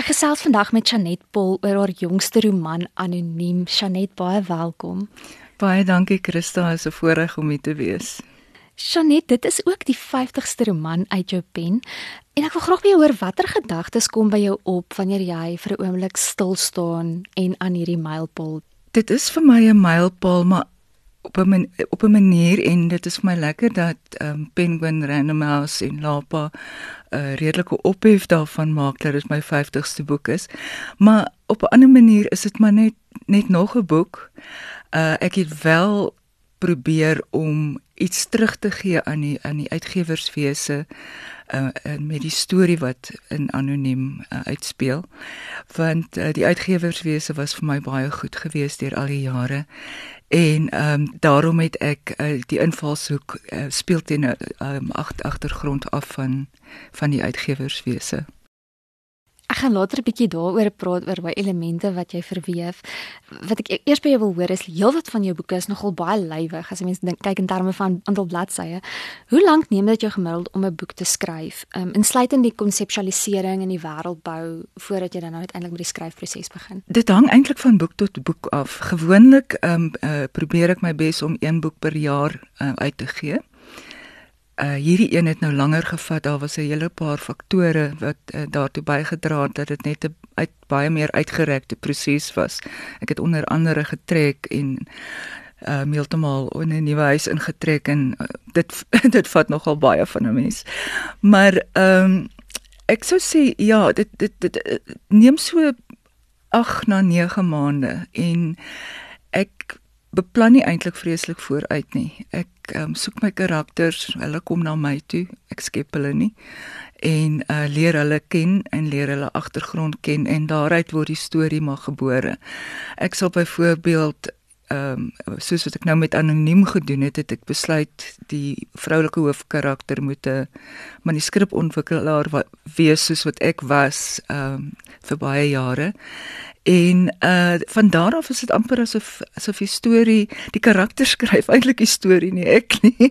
Ek gesels vandag met Jeanette Paul oor haar jongste roman Anoniem. Jeanette, baie welkom. Baie dankie Christa, is 'n voorreg om hier te wees. Jeanette, dit is ook die 50ste roman uit jou pen. En ek wil graag by jou hoor watter gedagtes kom by jou op wanneer jy vir 'n oomblik stil staan en aan hierdie mylpaal. Dit is vir my 'n mylpaal, maar op 'n manier, en dit is vir my lekker dat Penguin, Random House en Lapa redelike ophef daarvan maak dat dit my 50ste boek is. Maar op 'n ander manier is dit maar net nog 'n boek. Ek het wel probeer om iets terug te gee aan die uitgewerswese met die storie wat in Anoniem uitspeel, want die uitgewerswese was vir my baie goed geweest deur al die jare, en daarom het ek die invalshoek speel teen 'n agtergrond af van die uitgewerswese. Ek gaan later 'n bietjie daaroor praat, oor baie elemente wat jy verweef. Wat ek eers by jou wil hoor is, heelwat van jou boeke is nogal baie lywig, as mense kyk in terme van aantal bladsye. Hoe lank neem dit jou gemiddeld om 'n boek te skryf, insluitend die konseptualisering en die wêreldbou, voordat jy dan nou uiteindelik met die skryfproses begin? Dit hang eintlik van boek tot boek af. Gewoonlik probeer ek my bes om 1 boek per jaar uit te gee. Hierdie een het nou langer gevat. Daar was 'n hele paar faktore wat daartoe bygedra het dat dit net 'n baie meer uitgerekte proses was. Ek het onder andere getrek en heeltemal in 'n nuwe huis ingetrek, en dit vat nogal baie van 'n mens. Maar ek sou sê ja, dit neem so 8 na 9 maande, en ek beplan nie eintlik vreeslik vooruit nie. Ek soek my karakters, hulle kom na my toe, ek skep hulle nie, en leer hulle ken en leer hulle agtergrond ken, en daaruit word die storie maar gebore. Ek sal byvoorbeeld soos wat ek nou met Anoniem gedoen het ek besluit die vroulike hoofkarakter moet 'n manuskripontwikkelaar wees soos wat ek was vir baie jare. En van daar af is dit amper asof die storie, die karakter skryf eintlik die storie, nie ek nie.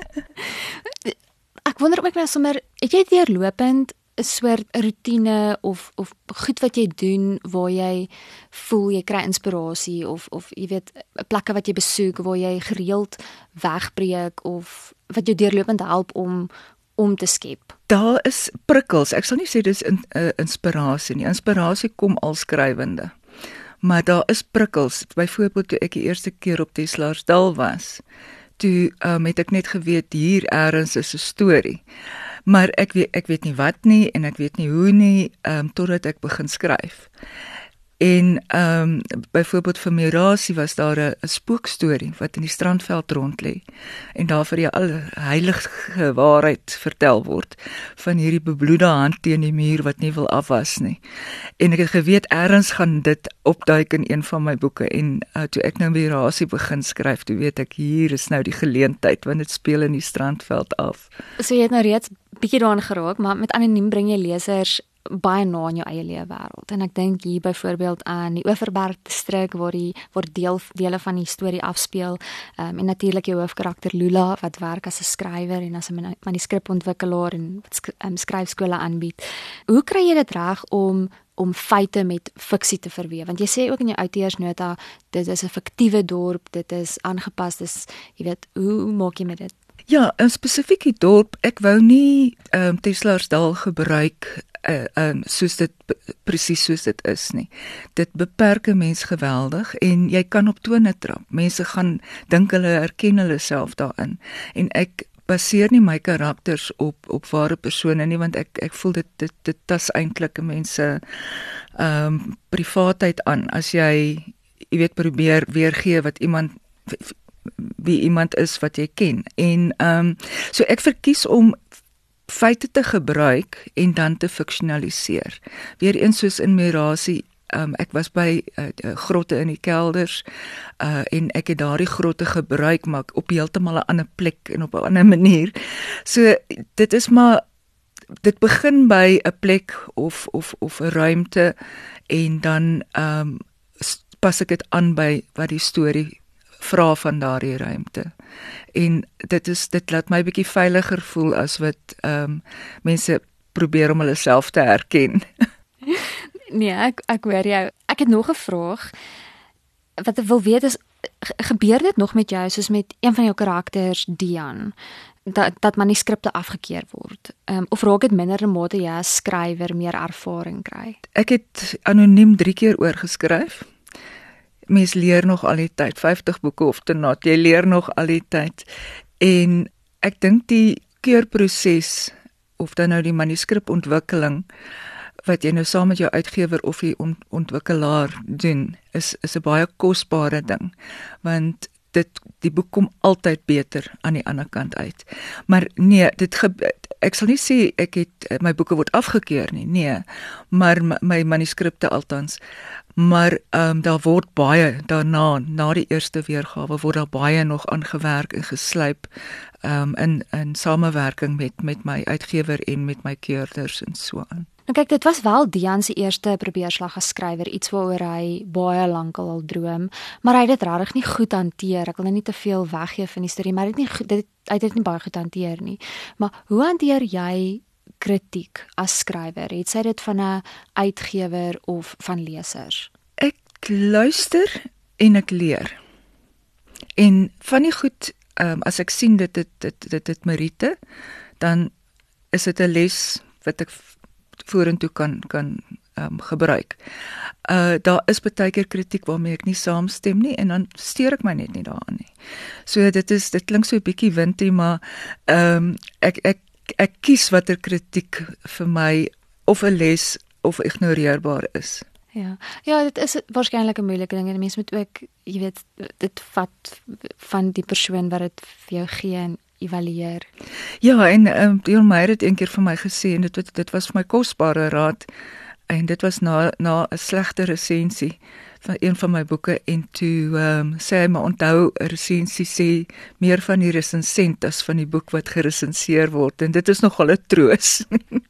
Ek wonder ook nou sommer, het jy deurlopend 'n soort rotine of goed wat jy doen waar jy voel jy kry inspirasie, of jy weet, plekke wat jy besoek waar jy gereeld wegbreek, of wat jou deurlopend help om te skep? Daar is prikkels. Ek sal nie sê dis inspirasie nie. Inspirasie kom al skrywende. Maar daar is prikkels. Byvoorbeeld toe ek die eerste keer op Teslaersdal was, toe het ek net geweet hier eers is 'n storie. Maar ek weet nie wat nie, en ek weet nie hoe nie, totdat ek begin skryf. En byvoorbeeld vir Mirasie was daar 'n spookstorie wat in die Strandveld rond lê, en daar vir jou al heilige waarheid vertel word van hierdie bebloede hand teen die muur wat nie wil afwas nie. En ek het geweet ergens gaan dit opduik in een van my boeke, en toe ek nou Mirasie begin skryf, toe weet ek hier is nou die geleentheid, want dit speel in die Strandveld af. So jy het nou reeds bietjie daaraan geraak, maar met Anoniem bring jy lesers baie na in jou eie lewe wêreld. En ek dink hier byvoorbeeld aan die Oeverberg distrik waar dele van die storie afspeel, en natuurlik jou hoofkarakter Lula wat werk as 'n skrywer en as 'n manuskripontwikkelaar en skryfskole aanbied. Hoe kry jy dit reg om feite met fiksie te verweef? Want jy sê ook in jou outeursnota, dit is 'n fiktiewe dorp, dit is aangepas, dis, jy weet, hoe maak jy met dit? Ja, spesifiek die dorp, ek wou nie Teslaersdal gebruik soos dit presies soos dit is nie. Dit beperk 'n mens geweldig, en jy kan op tone trap. Mense gaan dink hulle herken hulle self daarin. En ek baseer nie my karakters op ware persone nie, want ek voel dit tas eintlik 'n mens se privaatheid aan as jy weet probeer weergee wie iemand is wat jy ken. En so ek verkies om feite te gebruik en dan te fiksionaliseer. Weereens soos in Mirasie, ek was by grotte in die kelders, en ek het daardie grotte gebruik, maar op heeltemal 'n ander plek en op 'n ander manier. So dit begin by 'n plek of 'n ruimte, en dan pas ek dit aan by wat die storie vra van daardie ruimte. En dit laat my bietjie veiliger voel as wat mense probeer om hulle self te herken. Nee, ek hoor jou. Ek het nog 'n vraag. Wat ek wil weet is, gebeur dit nog met jou soos met een van jou karakters, Dian, dat manuskripte afgekeur word? Of raak dit minder in mate jy as skrywer meer ervaring kry? Ek het anoniem 3 keer oorgeskryf. Mens leer nog al die tyd, 50 boeke of te nat, jy leer nog al die tyd. En ek dink die keurproses, of dan nou die manuskripontwikkeling, wat jy nou saam met jou uitgewer of die ontwikkelaar doen, is 'n baie kosbare ding, want die boek kom altyd beter aan die ander kant uit. Maar nee, ek sal nie sê my boeke word afgekeur nie, nee, maar my manuskripte althans. Maar daar word baie daarna, na die eerste weergawe, word daar baie nog aangewerk en geslyp in samewerking met my uitgewer en met my keurders en so aan. Nou kyk, dit was wel Dian se eerste probeerslag as skrywer, iets waaroor hy baie lank al droom, maar hy het dit regtig nie goed hanteer. Ek wil nou nie te veel weggee van die storie, maar hy het dit nie baie goed hanteer nie. Maar hoe hanteer jy kritiek as skrywer? Het sy dit van 'n uitgewer of van lesers? Ek luister en ek leer. En van die goed, as ek sien dit het meriete, dan is dit 'n les wat ek vorentoe kan gebruik. Daar is baie keer kritiek waarmee ek nie saamstem nie, en dan steur ek my net nie daaraan nie. So dit klink so 'n bietjie windie, maar ek kies watter kritiek vir my of 'n les of ignoreerbaar is. Ja, dit is waarskynlik 'n moeilike ding en mense moet ook, jy weet, dit vat van die persoon wat dit vir jou gee en evalueer. Ja, en Dion Meyer het een keer vir my gesê, en dit was vir my kosbare raad, en dit was na 'n slegte resensie van een van my boeke, en toe sê hy, maar onthou, 'n resensie sê meer van die resensent as van die boek wat geresenseer word, en dit is nogal 'n troos.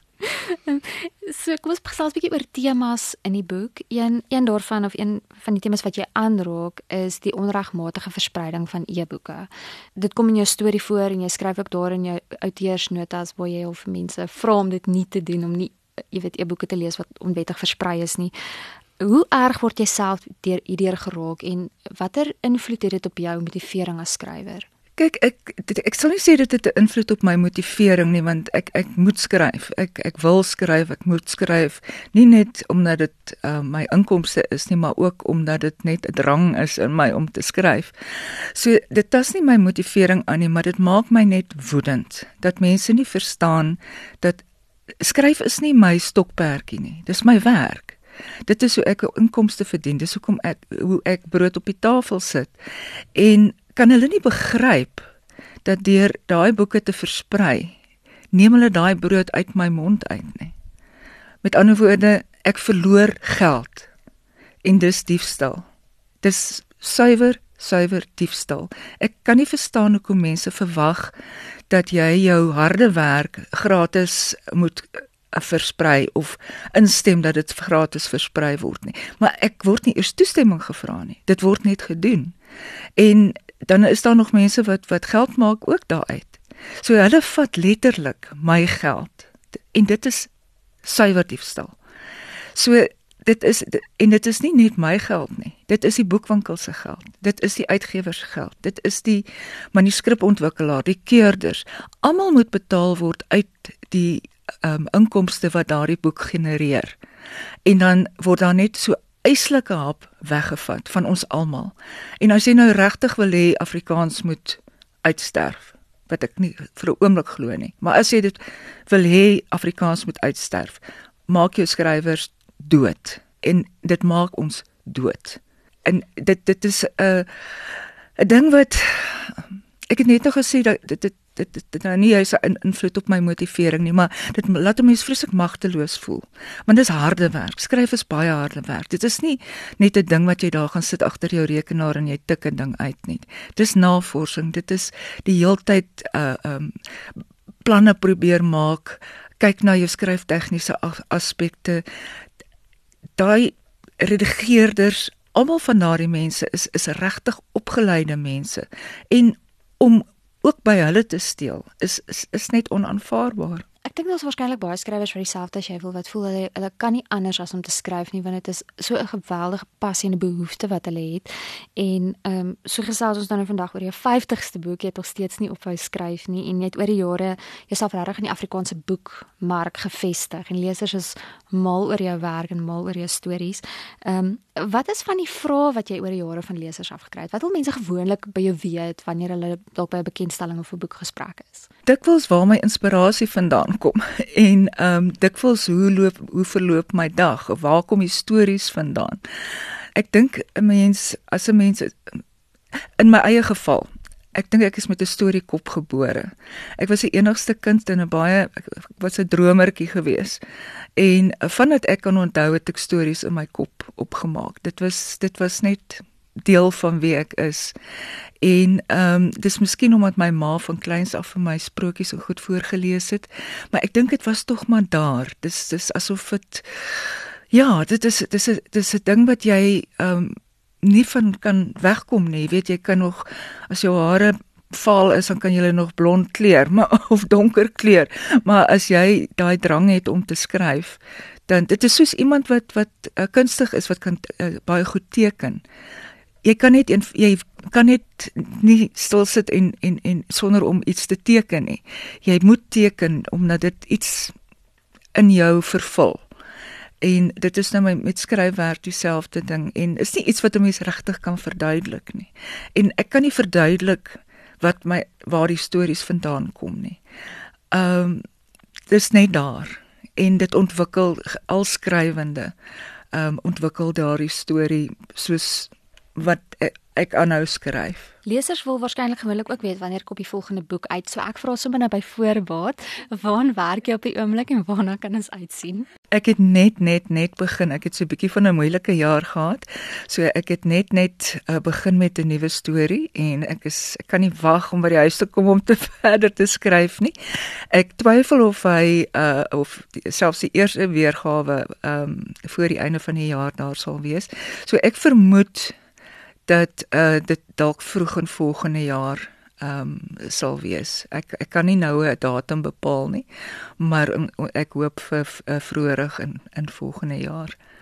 So kom ons gesels 'n bietjie oor temas in die boek. Een daarvan, of een van die temas wat jy aanraak, is die onregmatige verspreiding van e-boeke. Dit kom in jou storie voor en jy skryf ook daar in jou outeursnotas waar jy al vir mense vra om dit nie te doen, om nie, jy weet, e-boeke te lees wat onwettig versprei is nie. Hoe erg word jy self hierdeur geraak en watter invloed het dit op jou motivering as skrywer? Kyk, ek sal nie sê dit het 'n invloed op my motivering nie, want ek moet skryf. Ek wil skryf, ek moet skryf, nie net omdat dit my inkomste is nie, maar ook omdat dit net 'n drang is in my om te skryf. So dit tas nie my motivering aan nie, maar dit maak my net woedend dat mense nie verstaan dat skryf is nie my stokperdjie nie. Dis my werk. Dit is hoe ek inkomste verdien. Dis hoe ek brood op die tafel sit. En kan hulle nie begryp dat deur daai boeke te versprei, neem hulle daai brood uit my mond uit nie. Met ander woorde, ek verloor geld en dis diefstal. Dis suiwer diefstal. Ek kan nie verstaan hoekom mense verwag dat jy jou harde werk gratis moet versprei of instem dat dit gratis versprei word nie. Maar ek word nie eers toestemming gevra nie. Dit word net gedoen. En dan is daar nog mense wat geld maak ook daaruit. So hulle vat letterlik my geld. En dit is suiwer diefstal. So dit is nie net my geld nie. Dit is die boekwinkel se geld. Dit is die uitgewer se geld. Dit is die manuskripontwikkelaar, die keurders. Almal moet betaal word uit die inkomste wat daardie boek genereer. En dan word daar net so eislike hap weggevat van ons almal. En as jy nou regtig wil hê Afrikaans moet uitsterf, wat ek nie vir 'n oomblik glo nie, maar as jy dit wil hê Afrikaans moet uitsterf, maak jou skrywers dood. En dit maak ons dood. En dit is 'n ding wat ek het net nog gesê dat dit nou nie is 'n invloed op my motivering nie, maar dit laat 'n mens vreeslik magteloos voel. Want dis harde werk. Skryf is baie harde werk. Dit is nie net 'n ding wat jy daar gaan sit agter jou rekenaar en jy tik 'n ding uit nie. Dis navorsing. Dit is die heeltyd planne probeer maak, kyk na jou skryftegniese aspekte. Daai redigeerders, almal van daardie mense is regtig opgeleide mense. En om ook by hulle te steel is net onaanvaarbaar. Ek dink daar's waarskynlik baie skrywers vir dieselfde as jy wil wat voel hulle kan nie anders as om te skryf nie want dit is so 'n geweldige passie en 'n behoefte wat hulle het. En so gesels ons nou vandag oor jou 50ste boek, jy het nog steeds nie ophou skryf nie en jy het oor die jare jouself regtig in die Afrikaanse boekmark gevestig en lesers is mal oor jou werk en mal oor jou stories. Wat is van die vrae wat jy oor die jare van lesers afgekry het? Wat wil mense gewoonlik by jou weet wanneer hulle dalk by 'n bekendstelling of 'n boekgesprek is? Dikwels waar my inspirasie vandaan kom en dikwels hoe verloop my dag of waar kom die stories vandaan. Ek dink 'n mens in my eie geval, ek dink ek is met 'n storiekop gebore. Ek was die enigste kind in ek was 'n dromertjie gewees. En vandat ek kan onthou het ek stories in my kop opgemaak. Dit was net deel van wie ek is. En dis miskien omdat my ma van kleins af vir my sprokies so goed voorgelees het, maar ek dink dit was tog maar daar. Dis asof dit dis 'n ding wat jy nie van kan wegkom nie. Jy weet jy kan nog as jou hare vaal is dan kan jy hulle nog blond kleur, of donker kleur. Maar as jy daai drang het om te skryf, dan dit is soos iemand wat kunstig is wat kan baie goed teken. Jy kan net nie stil sit en sonder om iets te teken nie. Jy moet teken omdat dit iets in jou vervul. En dit is nou met skryfwerk dieselfde ding en is nie iets wat 'n mens regtig kan verduidelik nie. En ek kan nie verduidelik waar die stories vandaan kom nie. Dis net daar en dit ontwikkel al skrywende ontwikkel daardie storie soos wat ek aanhou skryf. Lesers wil waarskynlik gewoonlik ook weet wanneer kom die volgende boek uit. So ek vra sommer nou by voorbaat, waaraan werk jy op die oomblik en waarna kan ons uitsien? Ek het net begin. Ek het so 'n bietjie van 'n moeilike jaar gehad. So ek het net begin met 'n nuwe storie en ek kan nie wag om by die huis te kom om te verder te skryf nie. Ek twyfel of hy of selfs die eerste weergawe voor die einde van die jaar daar sal wees. So ek vermoed dat dit dalk vroeg in volgende jaar sal wees. Ek kan nie nou 'n datum bepaal nie, maar ek hoop vir vroeërig in volgende jaar.